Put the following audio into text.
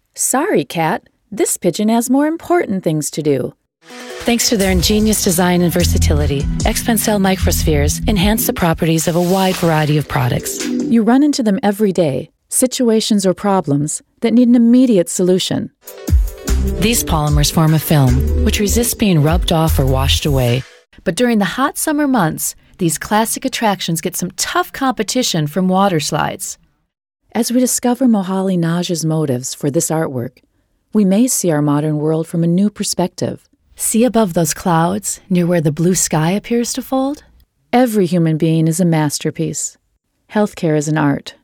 Sorry, Cat. This pigeon has more important things to do. Thanks to their ingenious design and versatility, Expancel microspheres enhance the properties of a wide variety of products. You run into them every day, situations or problems that need an immediate solution. These polymers form a film, which resists being rubbed off or washed away. But during the hot summer months, these classic attractions get some tough competition from water slides. As we discover Mohanlal Naj's motives for this artwork, we may see our modern world from a new perspective. See above those clouds, near where the blue sky appears to fold? Every human being is a masterpiece. Healthcare is an art.